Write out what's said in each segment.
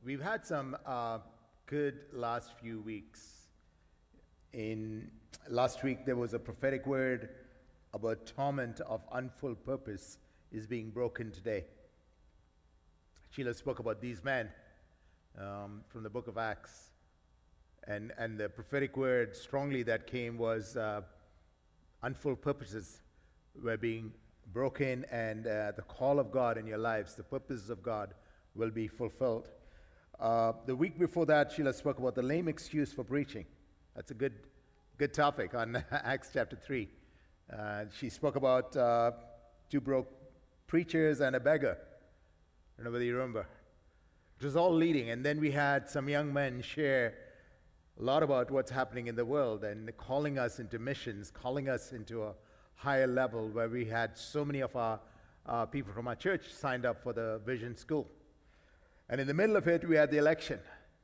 We've had some good last few weeks. In last week, there was a prophetic word about torment of unfulfilled purpose is being broken today. Sheila spoke about these men from the book of Acts. And the prophetic word strongly that came was unfulfilled purposes were being broken, and the call of God in your lives, the purposes of God will be fulfilled. The week before that, Sheila spoke about the lame excuse for preaching. That's a good topic on Acts chapter 3. She spoke about two broke preachers and a beggar. I don't know whether you remember. It was all leading. And then we had some young men share a lot about what's happening in the world and calling us into missions, calling us into a higher level, where we had so many of our people from our church signed up for the Vision School. And in the middle of it, we had the election.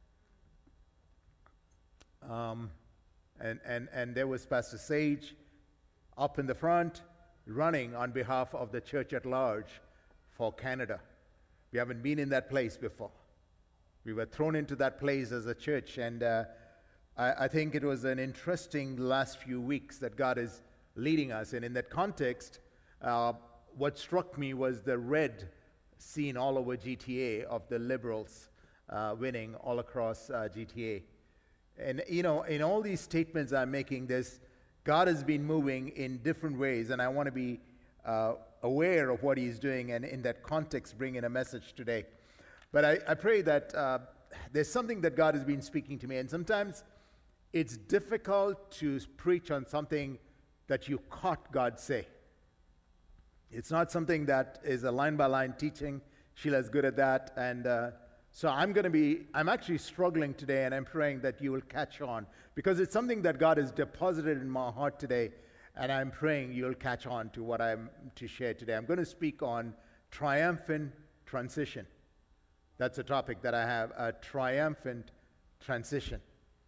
And there was Pastor Sage up in the front running on behalf of the church at large for Canada. We haven't been in that place before. We were thrown into that place as a church, and I think it was an interesting last few weeks that God is leading us. And in that context, what struck me was the red seen all over GTA of the Liberals winning all across GTA. And, you know, in all these statements I'm making, God has been moving in different ways, and I want to be aware of what He's doing, and in that context bring in a message today. But I pray that there's something that God has been speaking to me, and sometimes it's difficult to preach on something that you caught God say. It's not something that is a line-by-line teaching. Sheila's good at that. And so I'm actually struggling today, and I'm praying that you will catch on, because it's something that God has deposited in my heart today, and I'm praying you'll catch on to what I'm to share today. I'm going to speak on triumphant transition. That's a topic that I have, a triumphant transition.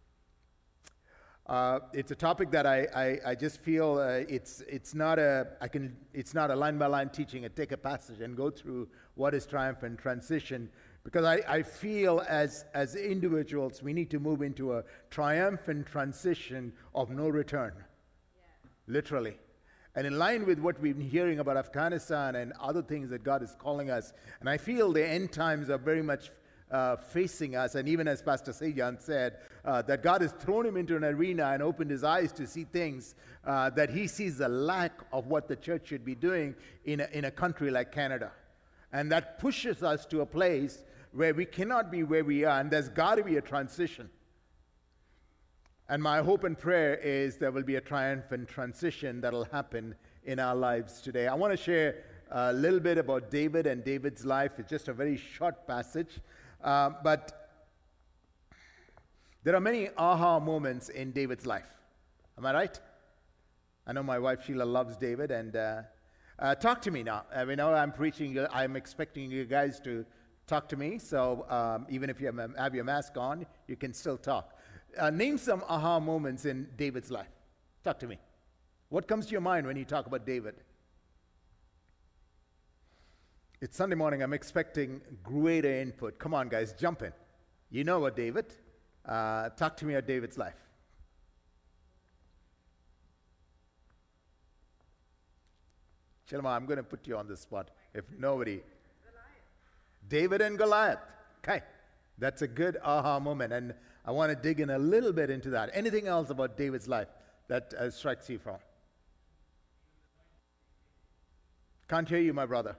It's a topic that I just feel it's not a line-by-line teaching and take a passage and go through what is triumphant transition, because I feel as individuals we need to move into a triumphant transition of no return, literally. And in line with what we've been hearing about Afghanistan and other things that God is calling us, and I feel the end times are very much facing us, and even as Pastor Sejan said, that God has thrown him into an arena and opened his eyes to see things that he sees the lack of what the church should be doing in a country like Canada. And that pushes us to a place where we cannot be where we are, and there's got to be a transition. And my hope and prayer is there will be a triumphant transition that will happen in our lives today. I want to share a little bit about David and David's life. It's just a very short passage. But there are many aha moments in David's life. Am I right? I know my wife Sheila loves David, and talk to me now. We know I'm preaching. I'm expecting you guys to talk to me. So even if you have your mask on, you can still talk. Name some aha moments in David's life. Talk to me. What comes to your mind when you talk about David? It's Sunday morning. I'm expecting greater input. Come on, guys, jump in. You know about David. Talk to me about David's life. Chilma, I'm going to put you on the spot. If nobody. Goliath. David and Goliath. Okay. That's a good aha moment. And I want to dig in a little bit into that. Anything else about David's life that strikes you from? Can't hear you, my brother.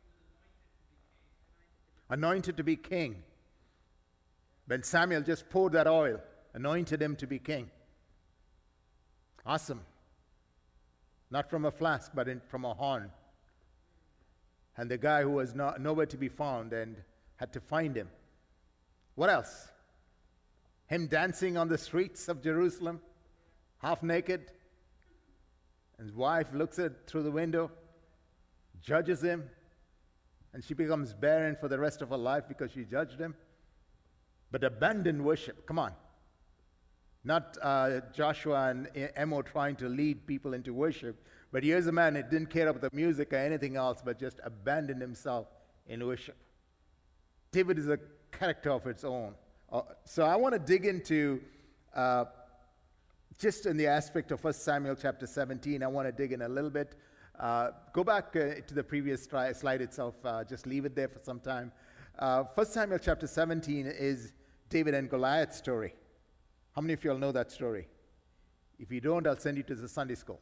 Anointed to be king. When Samuel just poured that oil, anointed him to be king. Awesome. Not from a flask, but from a horn. And the guy who was nowhere to be found and had to find him. What else? Him dancing on the streets of Jerusalem, half naked. And his wife looks through the window, judges him. And she becomes barren for the rest of her life because she judged him. But abandoned worship, come on. Not Joshua and Emo trying to lead people into worship, but here's a man who didn't care about the music or anything else, but just abandoned himself in worship. David is a character of its own. So I want to dig into, just in the aspect of 1 Samuel chapter 17, I want to dig in a little bit. Go back to the previous slide itself. Just leave it there for some time. 1 Samuel chapter 17 is David and Goliath's story. How many of you all know that story? If you don't, I'll send you to the Sunday school.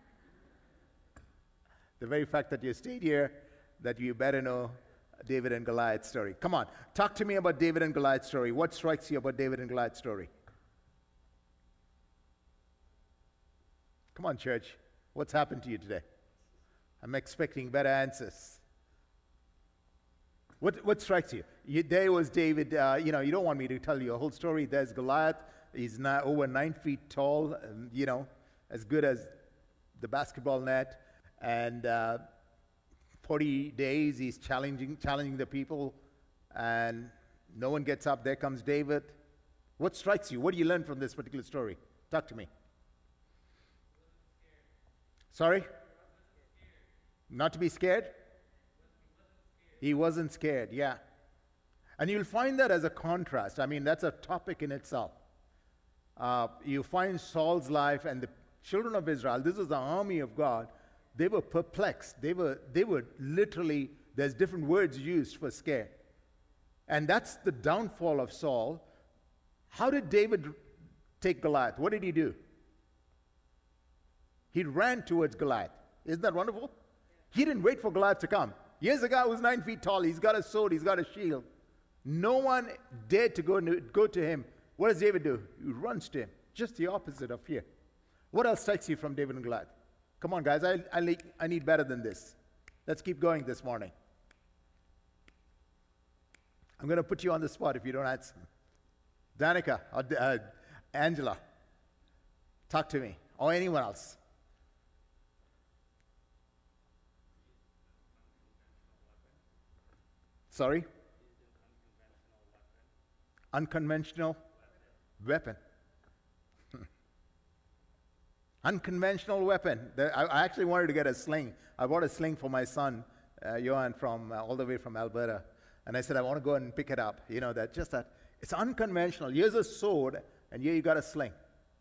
The very fact that you stayed here, that you better know David and Goliath's story. Come on, talk to me about David and Goliath's story. What strikes you about David and Goliath's story? Come on, church. What's happened to you today? I'm expecting better answers. What strikes you? There was David. You don't want me to tell you a whole story. There's Goliath. He's now over 9 feet tall, as good as the basketball net. And 40 days he's challenging the people, and no one gets up. There comes David. What strikes you? What do you learn from this particular story? Talk to me. Sorry? Not to be scared? He wasn't scared, yeah. And you'll find that as a contrast. I mean, that's a topic in itself. You find Saul's life and the children of Israel. This is the army of God. They were perplexed. They were literally, there's different words used for scare. And that's the downfall of Saul. How did David take Goliath? What did he do? He ran towards Goliath. Isn't that wonderful? He didn't wait for Goliath to come. Here's a guy who's 9 feet tall. He's got a sword. He's got a shield. No one dared to go to him. What does David do? He runs to him. Just the opposite of fear. What else strikes you from David and Goliath? Come on, guys. I need better than this. Let's keep going this morning. I'm going to put you on the spot if you don't answer. Danica or Angela, talk to me. Or anyone else. Sorry? Unconventional weapon. Unconventional weapon. I actually wanted to get a sling. I bought a sling for my son, Johan, from all the way from Alberta. And I said, I want to go and pick it up. It's unconventional. Here's a sword, and here you got a sling.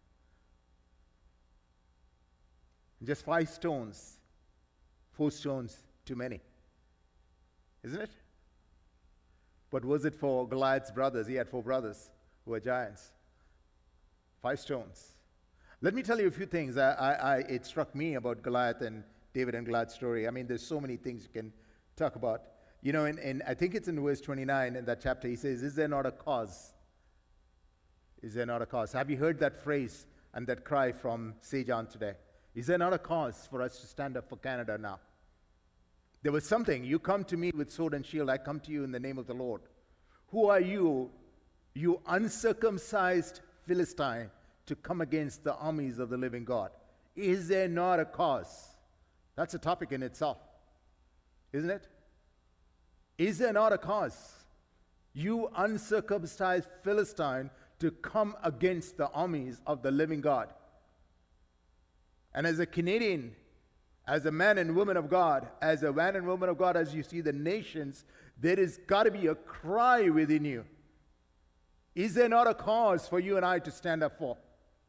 Just 5 stones. 4 stones too many. Isn't it? But was it for Goliath's brothers? He had 4 brothers who were giants. 5 stones. Let me tell you a few things. It struck me about Goliath and David and Goliath's story. I mean, there's so many things you can talk about. And I think it's in verse 29 in that chapter, he says, is there not a cause? Is there not a cause? Have you heard that phrase and that cry from Sejan today? Is there not a cause for us to stand up for Canada now? There was something. You come to me with sword and shield. I come to you in the name of the Lord. Who are you, you uncircumcised Philistine, to come against the armies of the living God? Is there not a cause? That's a topic in itself, isn't it? Is there not a cause? You uncircumcised Philistine, to come against the armies of the living God. And as a Canadian, as a man and woman of God, as you see the nations, there is got to be a cry within you. Is there not a cause for you and I to stand up for?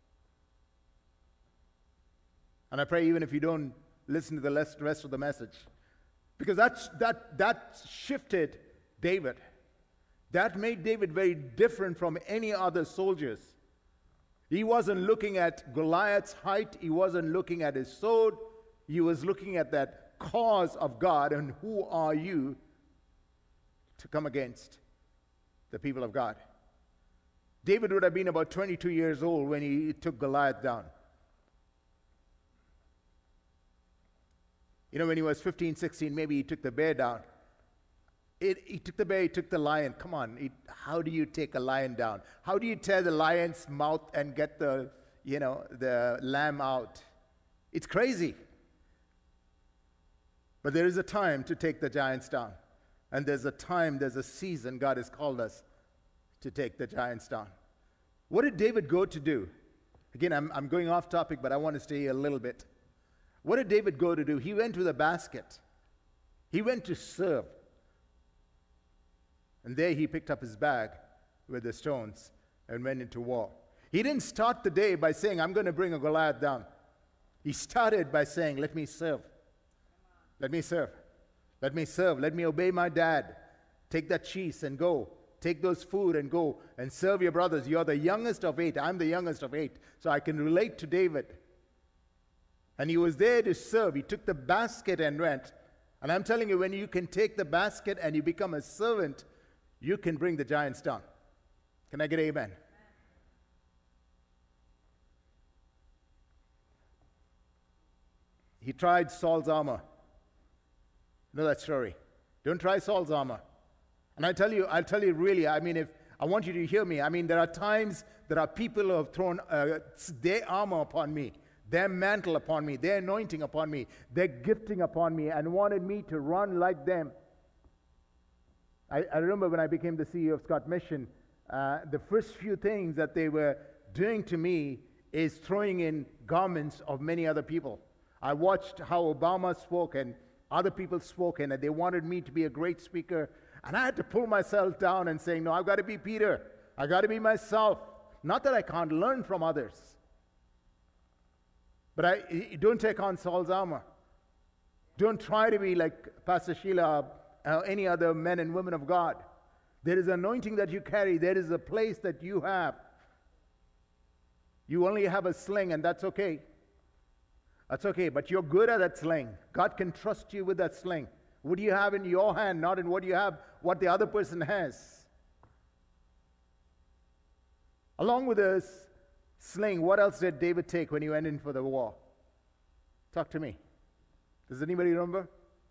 And I pray even if you don't listen to the rest of the message, because that shifted David. That made David very different from any other soldiers. He wasn't looking at Goliath's height. He wasn't looking at his sword. He was looking at that cause of God, and who are you to come against the people of God? David would have been about 22 years old when he took Goliath down. When he was 15, 16, maybe he took the bear down. He took the bear, he took the lion. Come on, how do you take a lion down? How do you tear the lion's mouth and get the lamb out? It's crazy. But there is a time to take the giants down. And there's a season God has called us to take the giants down. What did David go to do? Again, I'm going off topic, but I want to stay a little bit. What did David go to do? He went with a basket. He went to serve. And there he picked up his bag with the stones and went into war. He didn't start the day by saying, I'm going to bring a Goliath down. He started by saying, let me serve. Let me serve. Let me serve. Let me obey my dad. Take that cheese and go. Take those food and go and serve your brothers. You're the youngest of 8. I'm the youngest of 8. So I can relate to David. And he was there to serve. He took the basket and went. And I'm telling you, when you can take the basket and you become a servant, you can bring the giants down. Can I get amen? He tried Saul's armor. You know that story. Don't try Saul's armor. And I'll tell you really, if I want you to hear me. There are times there are people who have thrown their armor upon me, their mantle upon me, their anointing upon me, their gifting upon me, and wanted me to run like them. I remember when I became the CEO of Scott Mission, the first few things that they were doing to me is throwing in garments of many other people. I watched how Obama spoke and other people spoke, and they wanted me to be a great speaker. And I had to pull myself down and say, no, I've got to be Peter. I've got to be myself. Not that I can't learn from others. But don't take on Saul's armor. Don't try to be like Pastor Sheila or any other men and women of God. There is anointing that you carry. There is a place that you have. You only have a sling, and that's okay. That's okay, but you're good at that sling. God can trust you with that sling. What do you have in your hand, not in what you have, what the other person has. Along with this sling, what else did David take when he went in for the war? Talk to me. Does anybody remember?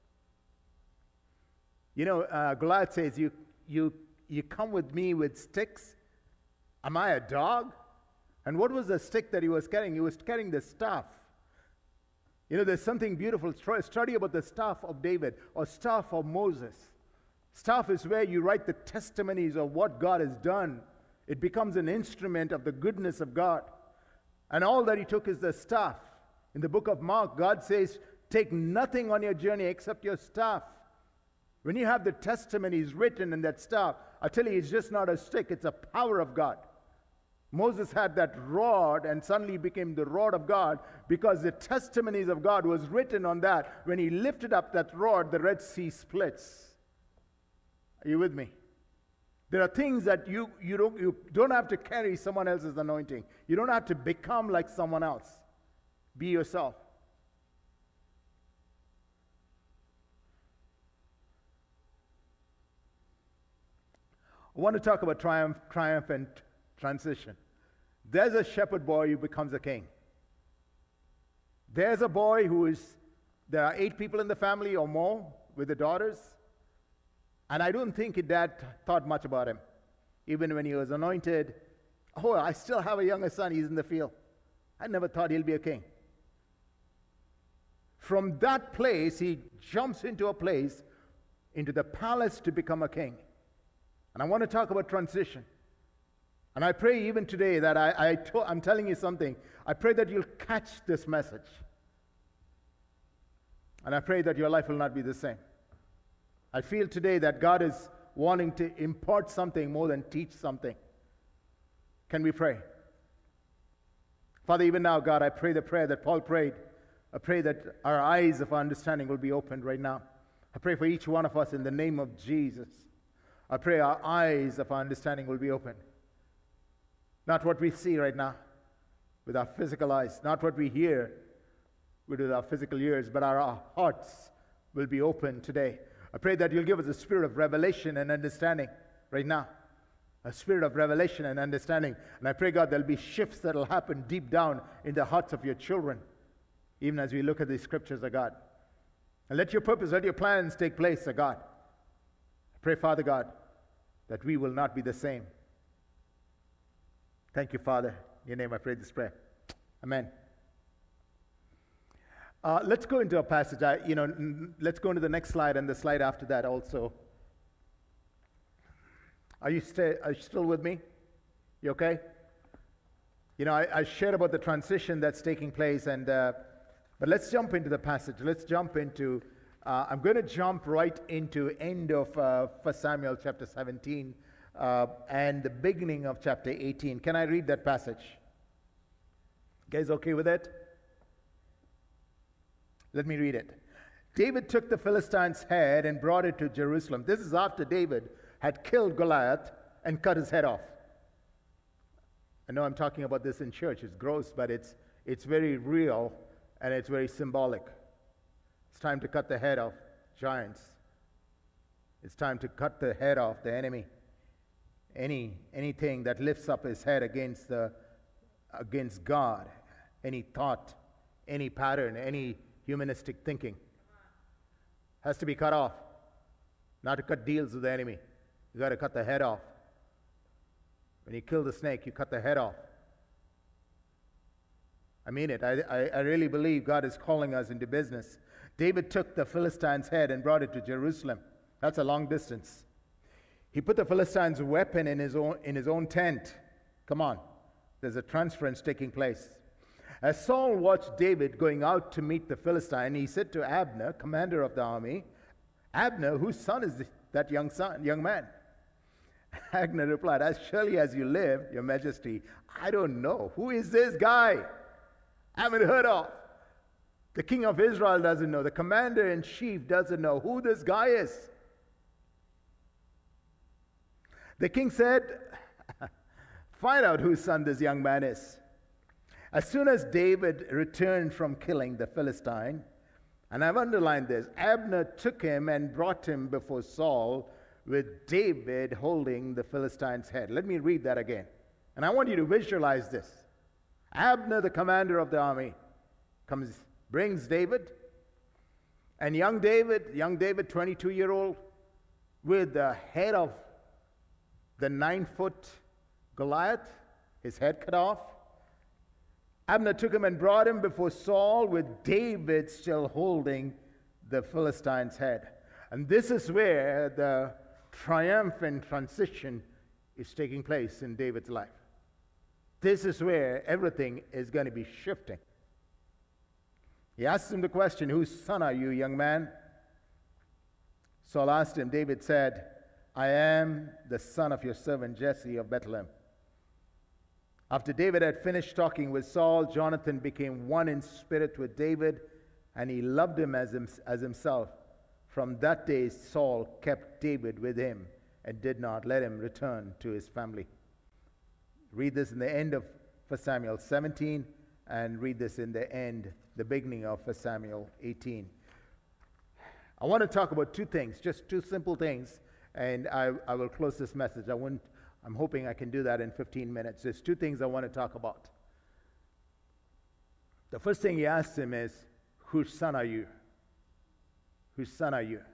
Goliath says, you come with me with sticks? Am I a dog? And what was the stick that he was carrying? He was carrying the staff. There's something beautiful. Study about the staff of David or staff of Moses. Staff is where you write the testimonies of what God has done. It becomes an instrument of the goodness of God. And all that he took is the staff. In the book of Mark, God says, take nothing on your journey except your staff. When you have the testimonies written in that staff, I tell you, it's just not a stick, it's a power of God. Moses had that rod and suddenly became the rod of God because the testimonies of God was written on that. When he lifted up that rod, the Red Sea splits. Are you with me? There are things that you don't have to carry someone else's anointing. You don't have to become like someone else. Be yourself. I want to talk about triumphant transition. There's a shepherd boy who becomes a king. There's a boy there are 8 people in the family or more with the daughters. And I don't think dad thought much about him. Even when he was anointed, I still have a younger son, he's in the field. I never thought he'll be a king. From that place, he jumps into the palace to become a king. And I want to talk about transition. And I pray even today that I'm telling you something. I pray that you'll catch this message. And I pray that your life will not be the same. I feel today that God is wanting to impart something more than teach something. Can we pray? Father, even now, God, I pray the prayer that Paul prayed. I pray that our eyes of understanding will be opened right now. I pray for each one of us in the name of Jesus. I pray our eyes of understanding will be opened. Not what we see right now with our physical eyes, not what we hear with our physical ears, but our hearts will be open today. I pray that you'll give us a spirit of revelation and understanding right now. A spirit of revelation and understanding. And I pray, God, there'll be shifts that will happen deep down in the hearts of your children, even as we look at these scriptures, of God. And let your purpose, let your plans take place, of God. I pray, Father God, that we will not be the same. Thank you, Father. In your name I pray this prayer. Amen. Let's go into a passage. Let's go into the next slide and the slide after that also. Are you still with me? You okay? I shared about the transition that's taking place, but let's jump into the passage. Let's jump into I'm going to jump right into end of 1 Samuel chapter 17 and the beginning of chapter 18. Can I read that passage? You guys okay with it? Let me read it. David took the Philistine's head and brought it to Jerusalem. This is after David had killed Goliath and cut his head off. I know I'm talking about this in church. It's gross, but it's very real and it's very symbolic. It's time to cut the head off giants. It's time to cut the head off the enemy. Anything that lifts up his head against God, any thought, any pattern, any humanistic thinking has to be cut off. Not to cut deals with the enemy. You got to cut the head off. When you kill the snake, you cut the head off. I mean it. I really believe God is calling us into business. David took the Philistine's head and brought it to Jerusalem. That's a long distance. He put the Philistine's weapon in his own tent. Come on. There's a transference taking place. As Saul watched David going out to meet the Philistine, he said to Abner, commander of the army, "Abner, whose son is that young man?" Abner replied, "As surely as you live, your majesty, I don't know. Who is this guy? I haven't heard of. The king of Israel doesn't know. The commander-in-chief doesn't know who this guy is." The king said, "Find out whose son this young man is." As soon as David returned from killing the Philistine, and I've underlined this, Abner took him and brought him before Saul with David holding the Philistine's head. Let me read that again. And I want you to visualize this. Abner, the commander of the army, brings David, and young David, 22-year-old, with the head of the 9-foot Goliath, his head cut off. Abner took him and brought him before Saul with David still holding the Philistine's head. And this is where the triumphant transition is taking place in David's life. This is where everything is going to be shifting. He asked him the question, "Whose son are you, young man?" Saul asked him. David said, "I am the son of your servant Jesse of Bethlehem." After David had finished talking with Saul, Jonathan became one in spirit with David, and he loved him as himself. From that day, Saul kept David with him and did not let him return to his family. Read this in the end of 1 Samuel 17, and read this in the beginning of 1 Samuel 18. I want to talk about two things, just two simple things, and I will close this message. I'm hoping I can do that in 15 minutes. There's two things I want to talk about. The first thing he asked him is, "Whose son are you? Whose son are you?"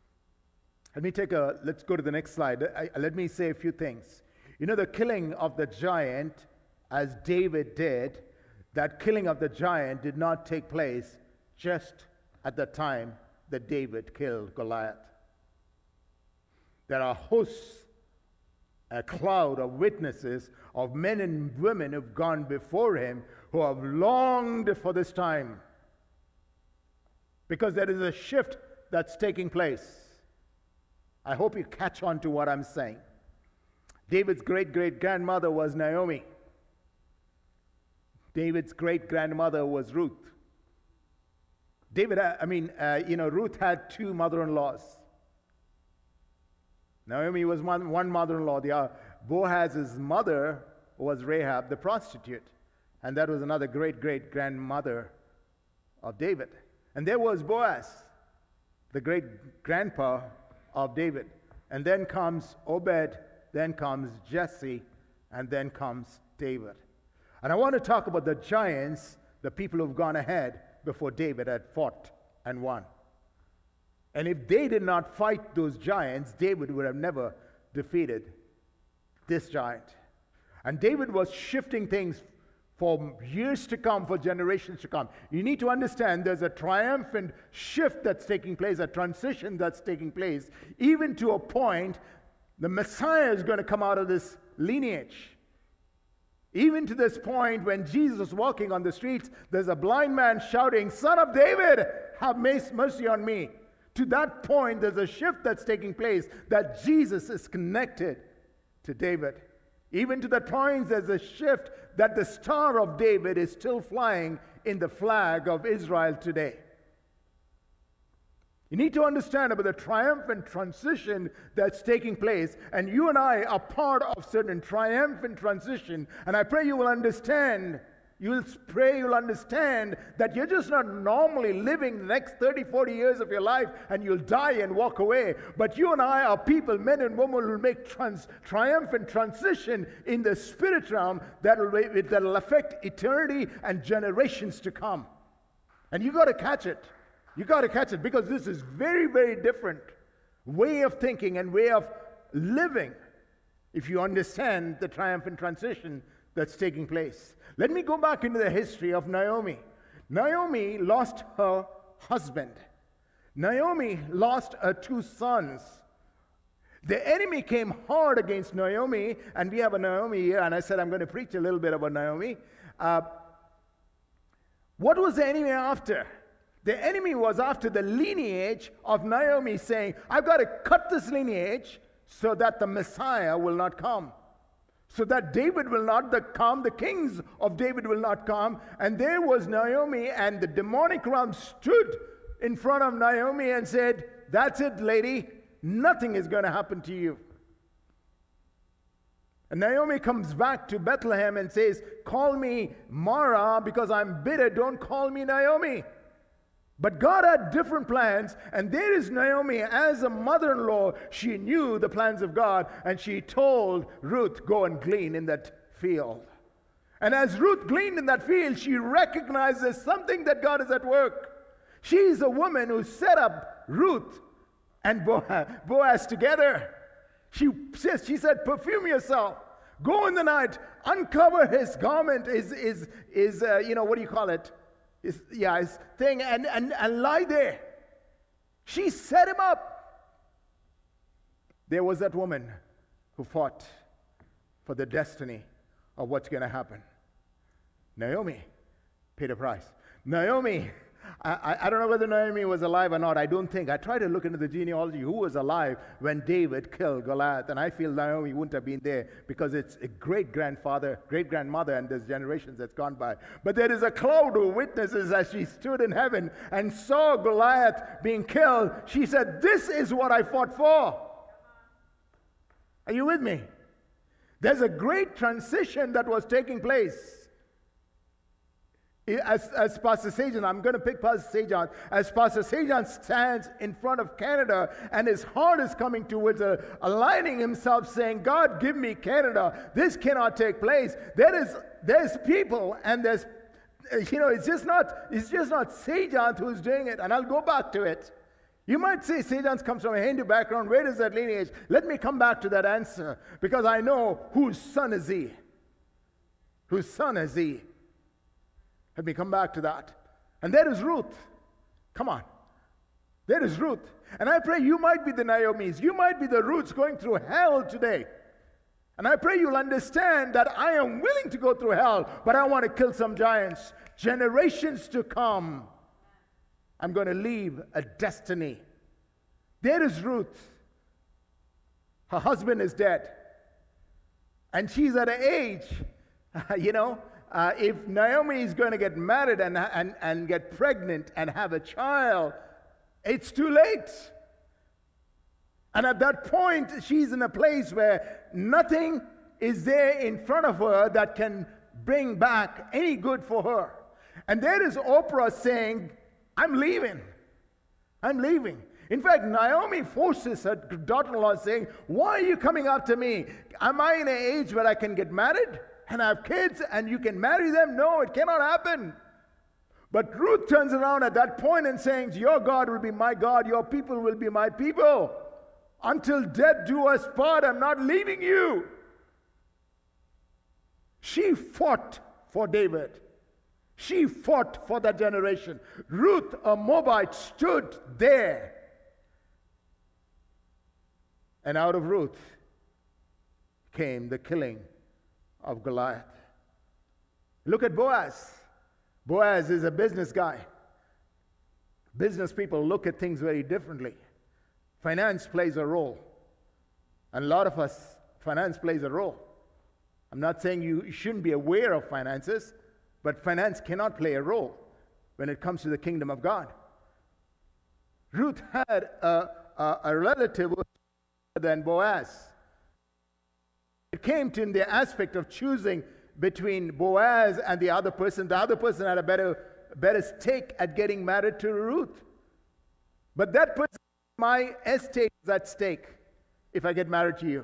Let's go to the next slide. Let me say a few things. You know, the killing of the giant, as David did, that killing of the giant did not take place just at the time that David killed Goliath. There are hosts, a cloud of witnesses, of men and women who've gone before him, who have longed for this time. Because there is a shift that's taking place. I hope you catch on to what I'm saying. David's great-great-grandmother was Naomi. David's great-grandmother was Ruth. Ruth had two mother-in-laws. Naomi was one mother-in-law. Boaz's mother was Rahab, the prostitute. And that was another great-great-grandmother of David. And there was Boaz, the great-grandpa of David. And then comes Obed, then comes Jesse, and then comes David. And I want to talk about the giants, the people who've gone ahead before David had fought and won. And if they did not fight those giants, David would have never defeated this giant. And David was shifting things for years to come, for generations to come. You need to understand there's a triumphant shift that's taking place, a transition that's taking place, even to a point the Messiah is going to come out of this lineage. Even to this point, when Jesus was walking on the streets, there's a blind man shouting, "Son of David, have mercy on me." To that point, there's a shift that's taking place, that Jesus is connected to David. Even to that point, there's a shift that the Star of David is still flying in the flag of Israel today. You need to understand about the triumphant transition that's taking place, and you and I are part of certain triumphant transition, and I pray you will understand. You'll understand that you're just not normally living the next 30, 40 years of your life and you'll die and walk away. But you and I are people, men and women, who will make triumphant transition in the spirit realm that'll affect eternity and generations to come. And you got to catch it. You got to catch it, because this is very, very different way of thinking and way of living if you understand the triumphant transition that's taking place. Let me go back into the history of Naomi. Naomi lost her husband. Naomi lost her 2 sons. The enemy came hard against Naomi, and we have a Naomi here, and I said I'm going to preach a little bit about Naomi. What was the enemy after? The enemy was after the lineage of Naomi, saying, I've got to cut this lineage so that the Messiah will not come. So that David will not come, the kings of David will not come. And there was Naomi, and the demonic realm stood in front of Naomi and said, that's it, lady, nothing is going to happen to you. And Naomi comes back to Bethlehem and says, call me Mara because I'm bitter, don't call me Naomi. But God had different plans, and there is Naomi as a mother-in-law. She knew the plans of God, and she told Ruth, go and glean in that field. And as Ruth gleaned in that field, she recognizes something that God is at work. She's a woman who set up Ruth and Boaz together. She said, perfume yourself. Go in the night, uncover his garment, his what do you call it? His thing, and lie there. She set him up. There was that woman who fought for the destiny of what's going to happen. Naomi paid a price. Naomi, I don't know whether Naomi was alive or not. I don't think. I tried to look into the genealogy who was alive when David killed Goliath, and I feel Naomi wouldn't have been there because it's a great-grandfather, great-grandmother, and there's generations that's gone by. But there is a cloud who witnesses as she stood in heaven and saw Goliath being killed. She said, this is what I fought for. Are you with me? There's a great transition that was taking place. As Pastor Sajan, I'm going to pick Pastor Sajan. As Pastor Sajan stands in front of Canada and his heart is coming towards aligning himself, saying, God, give me Canada. This cannot take place. There's people, and there's, it's just not Sajan who's doing it. And I'll go back to it. You might say Sajan comes from a Hindu background. Where does that lineage? Let me come back to that answer, because I know whose son is he. Whose son is he? Let me come back to that. And there is Ruth. Come on. There is Ruth. And I pray you might be the Naomis. You might be the Ruths going through hell today. And I pray you'll understand that I am willing to go through hell, but I want to kill some giants. Generations to come, I'm going to leave a destiny. There is Ruth. Her husband is dead. And she's at an age, if Naomi is going to get married and get pregnant and have a child, it's too late. And at that point, she's in a place where nothing is there in front of her that can bring back any good for her. And there is Oprah saying, I'm leaving. I'm leaving. In fact, Naomi forces her daughter-in-law, saying, why are you coming after me? Am I in an age where I can get married and have kids and you can marry them? No, it cannot happen. But Ruth turns around at that point and saying, your God will be my God, your people will be my people. Until death do us part, I'm not leaving you. She fought for David. She fought for that generation. Ruth, a Moabite, stood there. And out of Ruth came the killing of Goliath. Look at Boaz. Boaz is a business guy. Business people look at things very differently. Finance plays a role. And a lot of us, finance plays a role. I'm not saying you shouldn't be aware of finances, but finance cannot play a role when it comes to the kingdom of God. Ruth had a relative than Boaz. It came to in the aspect of choosing between Boaz and the other person. The other person had a better stake at getting married to Ruth. But that person, my estate is at stake if I get married to you.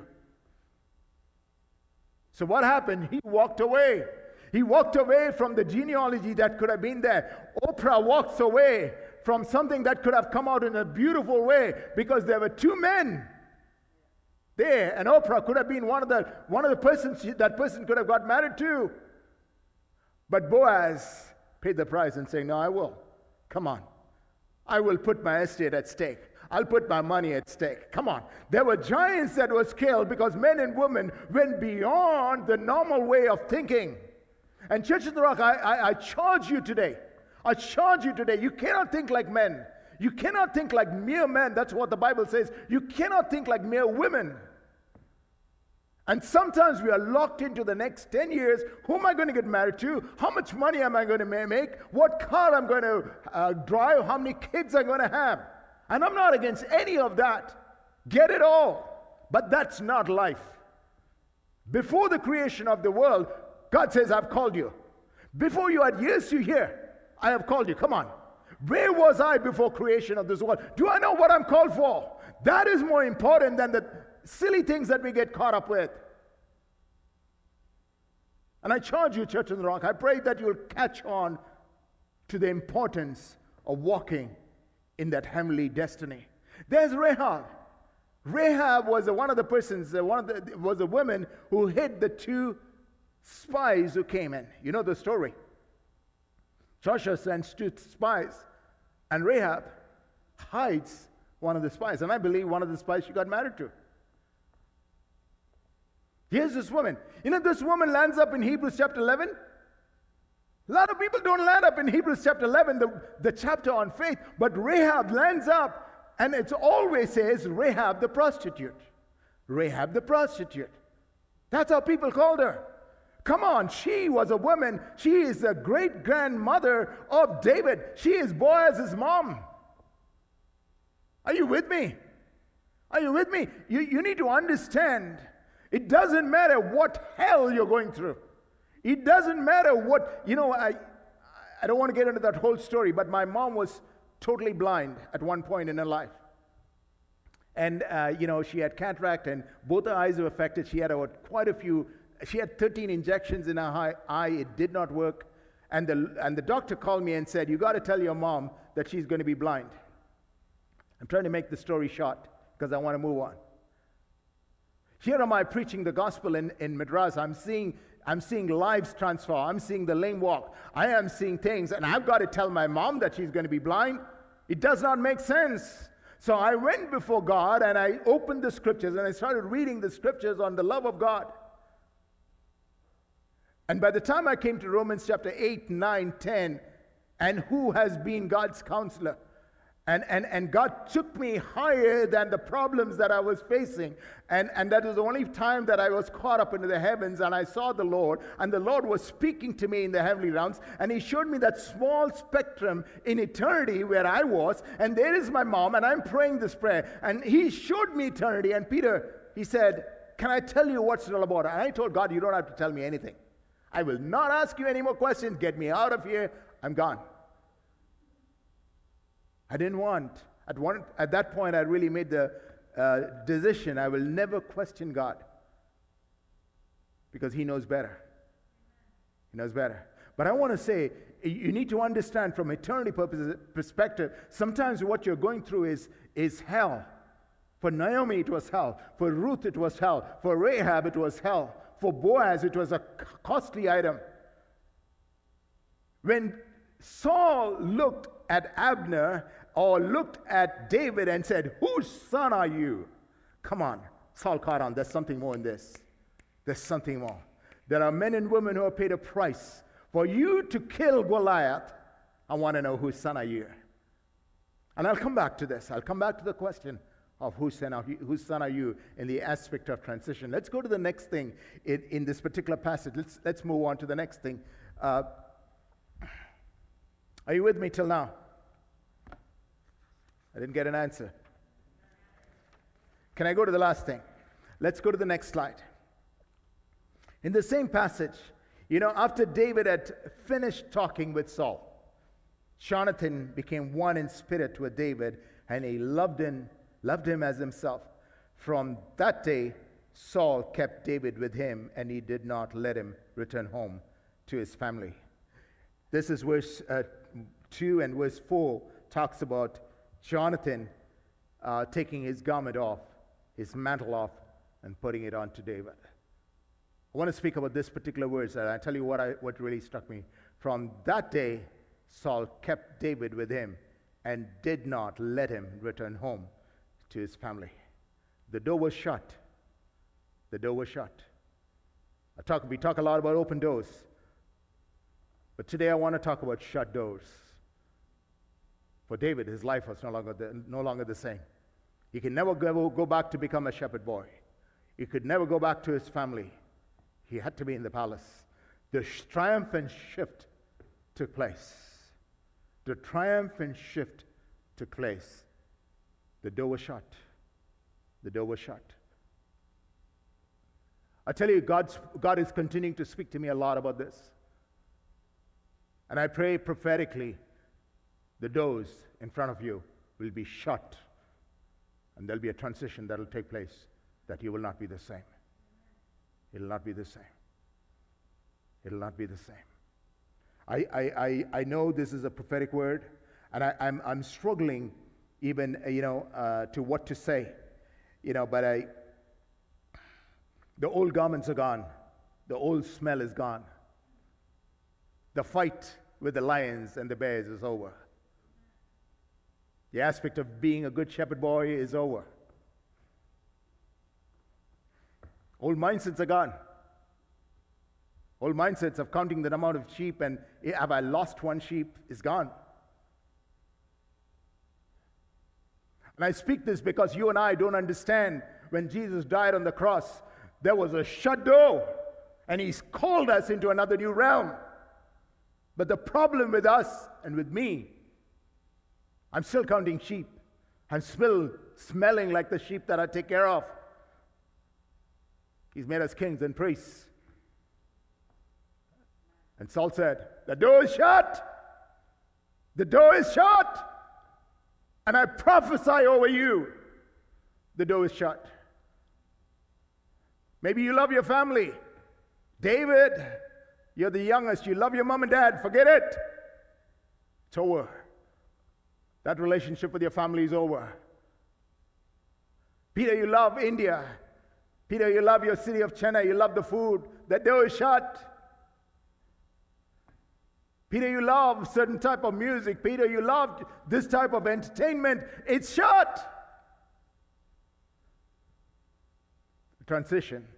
So what happened? He walked away. He walked away from the genealogy that could have been there. Oprah walks away from something that could have come out in a beautiful way because there were two men there, and Oprah could have been one of the persons that person could have got married to. But Boaz paid the price and saying, "No, I will. Come on. I will put my estate at stake. I'll put my money at stake. Come on." There were giants that was killed because men and women went beyond the normal way of thinking. And Church of the Rock, I charge you today. I charge you today. You cannot think like men. You cannot think like mere men. That's what the Bible says. You cannot think like mere women. And sometimes we are locked into the next 10 years. Who am I going to get married to? How much money am I going to make? What car I'm going to drive? How many kids I'm going to have? And I'm not against any of that. Get it all. But that's not life. Before the creation of the world, God says, "I've called you." Before you had years to hear, I have called you. Come on. Where was I before creation of this world? Do I know what I'm called for? That is more important than the silly things that we get caught up with. And I charge you, Church on the Rock, I pray that you'll catch on to the importance of walking in that heavenly destiny. There's Rahab. Rahab was one of the persons, was a woman who hid the two spies who came in. You know the story. Joshua sends two spies, and Rahab hides one of the spies. And I believe one of the spies she got married to. Here's this woman. You know, this woman lands up in Hebrews chapter 11. A lot of people don't land up in Hebrews chapter 11, the chapter on faith. But Rahab lands up, and it always says Rahab the prostitute. Rahab the prostitute. That's how people called her. Come on, she was a woman. She is the great-grandmother of David. She is Boaz's mom. Are you with me? Are you with me? You need to understand, it doesn't matter what hell you're going through. It doesn't matter what, I don't want to get into that whole story, but my mom was totally blind at one point in her life. And, she had cataract and both her eyes were affected. She had she had 13 injections in her eye. It did not work. And the doctor called me and said, "You got to tell your mom that she's going to be blind." I'm trying to make the story short because I want to move on. Here am I preaching the gospel in Madras. I'm seeing lives transform. I'm seeing the lame walk. I am seeing things, and I've got to tell my mom that she's going to be blind. It does not make sense. So I went before God, and I opened the scriptures, and I started reading the scriptures on the love of God. And by the time I came to Romans chapter 8, 9, 10, and who has been God's counselor, and God took me higher than the problems that I was facing. And that was the only time that I was caught up into the heavens, and I saw the Lord, and the Lord was speaking to me in the heavenly realms, and He showed me that small spectrum in eternity where I was, and there is my mom, and I'm praying this prayer, and He showed me eternity, and Peter, he said, "Can I tell you what's it all about?" And I told God, "You don't have to tell me anything. I will not ask you any more questions. Get me out of here. I'm gone." I didn't want. At that point, I really made the decision. I will never question God because He knows better. He knows better. But I want to say, you need to understand from eternity perspective, sometimes what you're going through is hell. For Naomi, it was hell. For Ruth, it was hell. For Rahab, it was hell. For Boaz, it was a costly item. When Saul looked at Abner or looked at David and said, "Whose son are you?" Come on, Saul caught on. There's something more in this. There's something more. There are men and women who have paid a price. For you to kill Goliath, I want to know whose son are you? And I'll come back to this. I'll come back to the question of whose son are you in the aspect of transition. Let's go to the next thing in this particular passage. Let's move on to the next thing. Are you with me till now? I didn't get an answer. Can I go to the last thing? Let's go to the next slide. In the same passage, after David had finished talking with Saul, Jonathan became one in spirit with David, and he loved him as himself. From that day, Saul kept David with him, and he did not let him return home to his family. This is verse 2, and verse 4 talks about Jonathan taking his garment off, his mantle off, and putting it on to David. I want to speak about this particular verse, and I'll tell you what really struck me. From that day, Saul kept David with him and did not let him return home to his family. The door was shut. The door was shut. We talk a lot about open doors, but today I want to talk about shut doors. For David, his life was no longer the same. He can never go back to become a shepherd boy. He could never go back to his family. He had to be in the palace. The triumphant shift took place. The triumphant shift took place. The door was shut. The door was shut. I tell you, God is continuing to speak to me a lot about this. And I pray prophetically, the doors in front of you will be shut. And there'll be a transition that will take place, that you will not be the same. It'll not be the same. It'll not be the same. I know this is a prophetic word, and I'm struggling even, to what to say, but the old garments are gone. The old smell is gone. The fight with the lions and the bears is over. The aspect of being a good shepherd boy is over. Old mindsets are gone. Old mindsets of counting the amount of sheep and have I lost one sheep is gone. And I speak this because you and I don't understand when Jesus died on the cross, there was a shut door and he's called us into another new realm. But the problem with us and with me, I'm still counting sheep. I'm still smelling like the sheep that I take care of. He's made us kings and priests. And Saul said, the door is shut. The door is shut. And I prophesy over you, the door is shut. Maybe you love your family. David, you're the youngest. You love your mom and dad. Forget it. It's over. That relationship with your family is over. Peter, you love India. Peter, you love your city of Chennai. You love the food. That door is shut. Peter, you love certain type of music. Peter, you love this type of entertainment. It's shut. The transition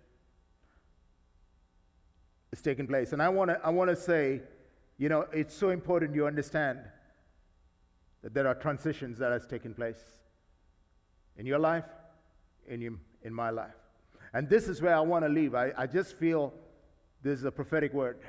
is taking place. And I want to say, it's so important you understand that there are transitions that has taken place in your life, in my life. And this is where I want to leave. I just feel this is a prophetic word.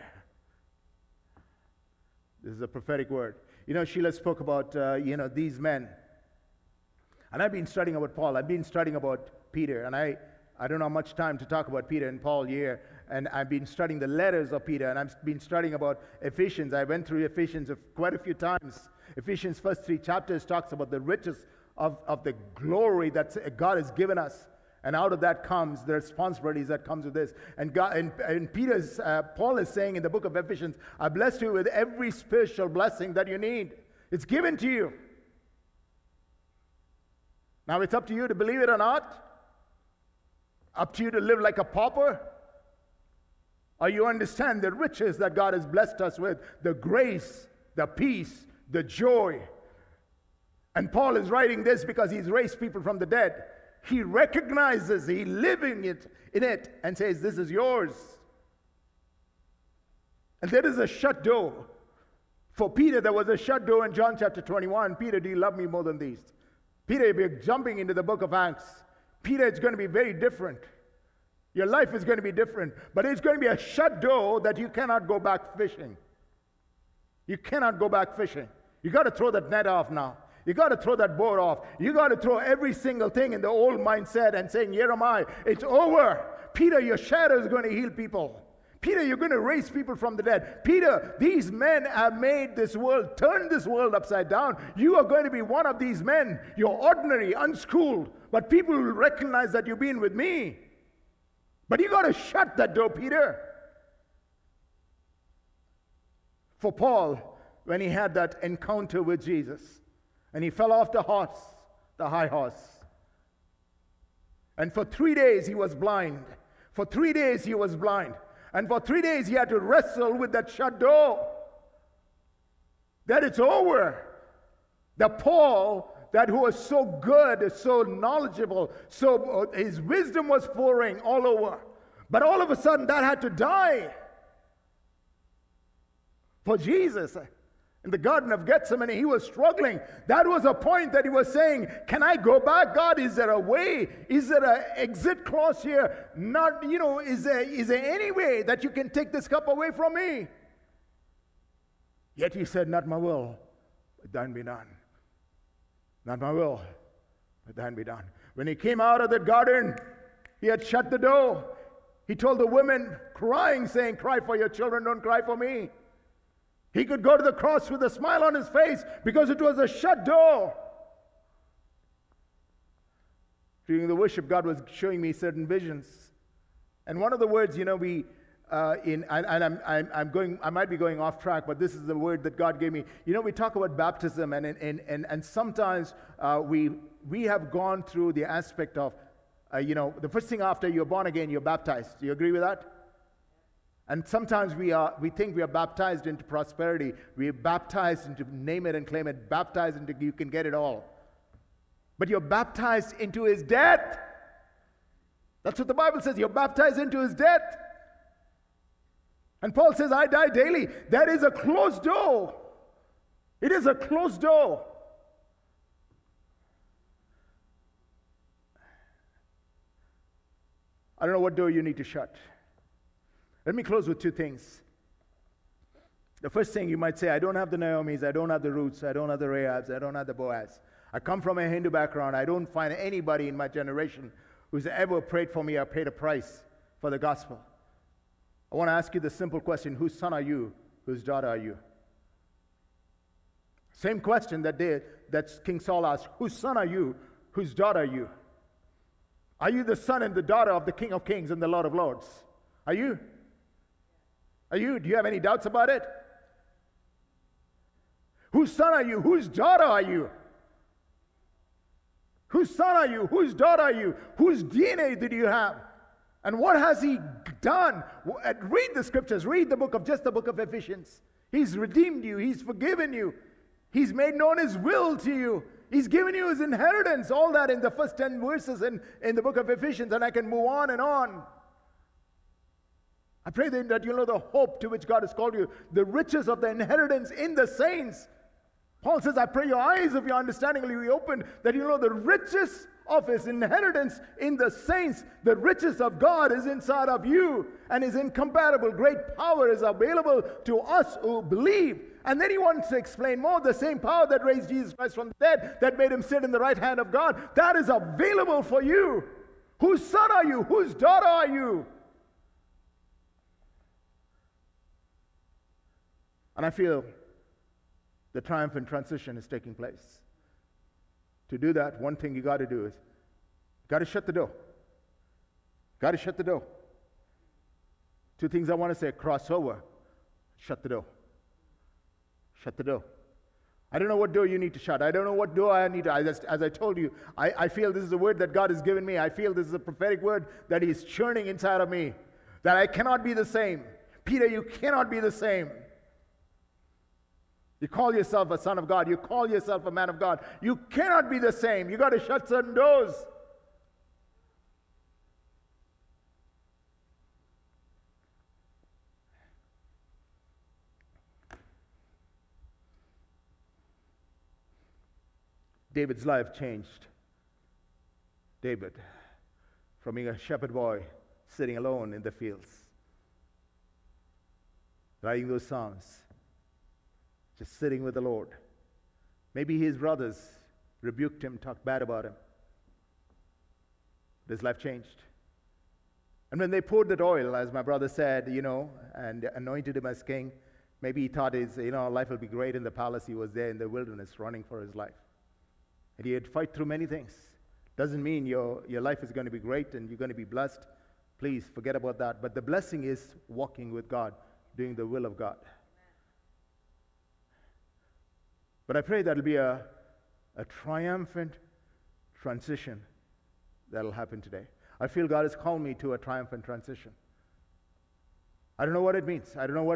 This is a prophetic word. Sheila spoke about, these men. And I've been studying about Paul. I've been studying about Peter. And I don't have much time to talk about Peter and Paul here. And I've been studying the letters of Peter. And I've been studying about Ephesians. I went through Ephesians quite a few times. Ephesians' first 3 chapters talks about the riches of the glory that God has given us. And out of that comes the responsibilities that comes with this. And Paul is saying in the book of Ephesians, I blessed you with every spiritual blessing that you need. It's given to you. Now it's up to you to believe it or not. Up to you to live like a pauper. Or you understand the riches that God has blessed us with, the grace, the peace, the joy. And Paul is writing this because he's raised people from the dead. He recognizes, he living in it, and says, this is yours. And there is a shut door For Peter, there was a shut door in John chapter 21. Peter, do you love me more than these? Peter, if you're jumping into the book of Acts, Peter, it's going to be very different. Your life is going to be different. But it's going to be a shut door that you cannot go back fishing. You cannot go back fishing. You got to throw that net off now. You got to throw that boat off. You got to throw every single thing in the old mindset and saying, here am I. It's over. Peter, your shadow is going to heal people. Peter, you're going to raise people from the dead. Peter, these men have made this world, turned this world upside down. You are going to be one of these men. You're ordinary, unschooled, but people will recognize that you've been with me. But you got to shut that door, Peter. For Paul, when he had that encounter with Jesus, and he fell off the horse, the high horse, and for 3 days he was blind. For 3 days he was blind. And for 3 days he had to wrestle with that shut door. That it's over. The Paul, that who was so good, so knowledgeable, so his wisdom was pouring all over. But all of a sudden that had to die. For Jesus, in the Garden of Gethsemane, he was struggling. That was a point that he was saying, can I go back? God, is there a way? Is there an exit clause here? Not, is there any way that you can take this cup away from me? Yet he said, not my will, but thine be done. Not my will, but thine be done. When he came out of the garden, he had shut the door. He told the women, crying, saying, cry for your children, don't cry for me. He could go to the cross with a smile on his face because it was a shut door. During the worship, God was showing me certain visions. And one of the words, I might be going off track, but this is the word that God gave me. We talk about baptism, and sometimes we have gone through the aspect of, the first thing after you're born again, you're baptized. Do you agree with that? And sometimes we think we are baptized into prosperity. We are baptized into name it and claim it, baptized into you can get it all. But you're baptized into his death. That's what the Bible says. You're baptized into his death. And Paul says, I die daily. That is a closed door. It is a closed door. I don't know what door you need to shut. Let me close with two things. The first thing you might say, I don't have the Naomis, I don't have the Ruths, I don't have the Rahabs, I don't have the Boaz. I come from a Hindu background. I don't find anybody in my generation who's ever prayed for me or paid a price for the gospel. I want to ask you the simple question, whose son are you? Whose daughter are you? Same question that King Saul asked, whose son are you? Whose daughter are you? Are you the son and the daughter of the King of Kings and the Lord of Lords? Are you? Are you? Do you have any doubts about it? Whose son are you? Whose daughter are you? Whose son are you? Whose daughter are you? Whose DNA did you have? And what has he done? Read the scriptures. Read the book of Ephesians. He's redeemed you. He's forgiven you. He's made known his will to you. He's given you his inheritance. All that in the first 10 verses in the book of Ephesians. And I can move on and on. I pray that you know the hope to which God has called you, the riches of the inheritance in the saints. Paul says, I pray your eyes of your understanding will be opened, that you know the riches of his inheritance in the saints. The riches of God is inside of you, and his incomparable great power is available to us who believe. And then he wants to explain more, the same power that raised Jesus Christ from the dead, that made him sit in the right hand of God, that is available for you. Whose son are you? Whose daughter are you? And I feel the triumphant transition is taking place. To do that, one thing you got to do is, got to shut the door. Got to shut the door. Two things I want to say: cross over, shut the door. Shut the door. I don't know what door you need to shut. I don't know what door I need to. As I told you, I feel this is a word that God has given me. I feel this is a prophetic word that He's churning inside of me. That I cannot be the same. Peter, you cannot be the same. You call yourself a son of God. You call yourself a man of God. You cannot be the same. You got to shut certain doors. David's life changed. David, from being a shepherd boy sitting alone in the fields, writing those songs, just sitting with the Lord. Maybe his brothers rebuked him, talked bad about him. His life changed. And when they poured that oil, as my brother said, and anointed him as king, maybe he thought his, life will be great in the palace. He was there in the wilderness running for his life. And he had to fight through many things. Doesn't mean your life is going to be great and you're going to be blessed. Please forget about that. But the blessing is walking with God, doing the will of God. But I pray that'll be a triumphant transition that'll happen today. I feel God has called me to a triumphant transition. I don't know what it means.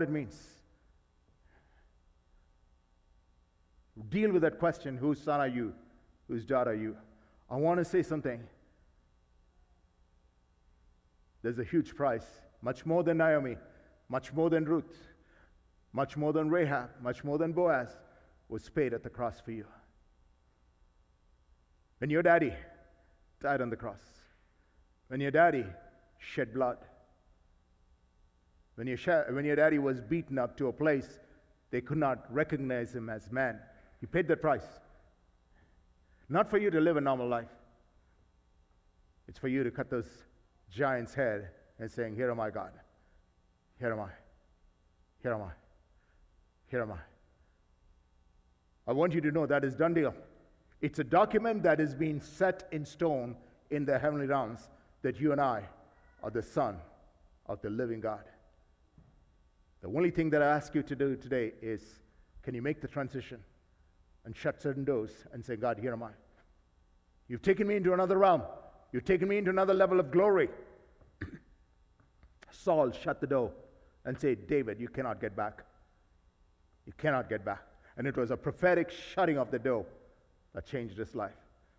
Deal with that question, whose son are you? Whose daughter are you? I want to say something. There's a huge price, much more than Naomi, much more than Ruth, much more than Rahab, much more than Boaz, was paid at the cross for you. When your daddy died on the cross, when your daddy shed blood, when your daddy was beaten up to a place they could not recognize him as man, he paid that price. Not for you to live a normal life. It's for you to cut those giants' head and saying, here am I, God. Here am I. Here am I. Here am I. I want you to know that is done deal. It's a document that is being set in stone in the heavenly realms that you and I are the son of the living God. The only thing that I ask you to do today is, can you make the transition and shut certain doors and say, God, here am I. You've taken me into another realm. You've taken me into another level of glory. Saul shut the door and said, David, you cannot get back. You cannot get back. And it was a prophetic shutting of the door that changed his life.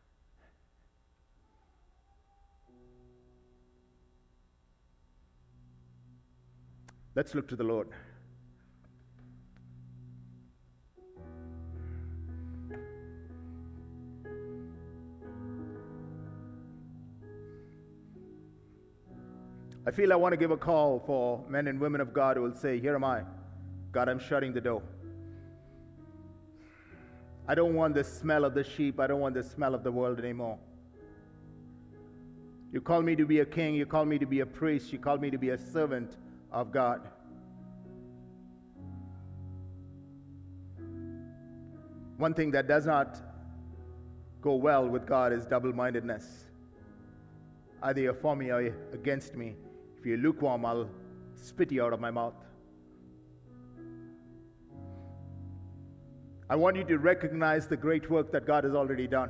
Let's look to the Lord. I feel I want to give a call for men and women of God who will say, here am I. God, I'm shutting the door. I don't want the smell of the sheep. I don't want the smell of the world anymore. You call me to be a king. You call me to be a priest. You call me to be a servant of God. One thing that does not go well with God is double-mindedness. Either you're for me or you're against me. If you're lukewarm, I'll spit you out of my mouth. I want you to recognize the great work that God has already done.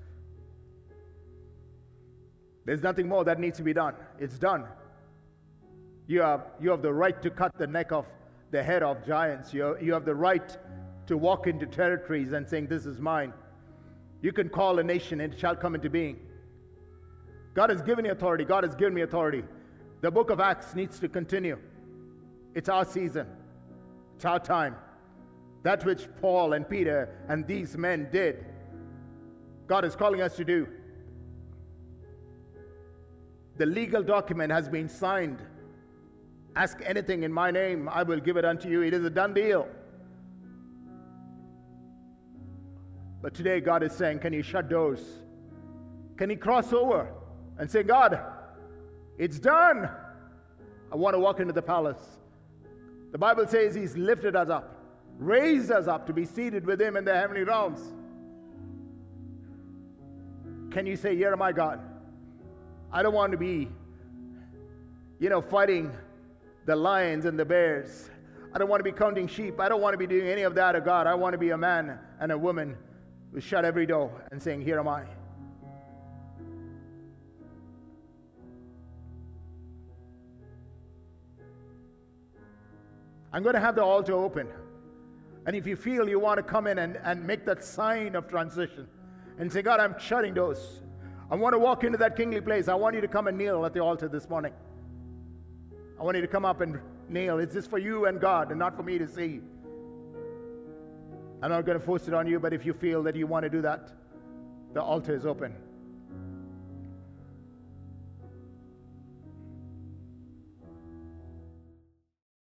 There's nothing more that needs to be done. It's done. You have the right to cut the head of giants. You have the right to walk into territories and saying, this is mine. You can call a nation and it shall come into being. God has given you authority. God has given me authority. The book of Acts needs to continue. It's our season. It's our time. That which Paul and Peter and these men did, God is calling us to do. The legal document has been signed. Ask anything in my name, I will give it unto you. It is a done deal. But today God is saying, can you shut doors? Can you cross over and say, God, it's done. I want to walk into the palace. The Bible says he's lifted us up, raised us up to be seated with him in the heavenly realms. Can you say, here am I, God? I don't want to be, fighting the lions and the bears. I don't want to be counting sheep. I don't want to be doing any of that, oh God. I want to be a man and a woman who shut every door and saying, here am I. I'm going to have the altar open. And if you feel you want to come in and make that sign of transition and say, God, I'm shutting doors. I want to walk into that kingly place. I want you to come and kneel at the altar this morning. I want you to come up and kneel. It's just for you and God and not for me to see. I'm not going to force it on you, but if you feel that you want to do that, The altar is open.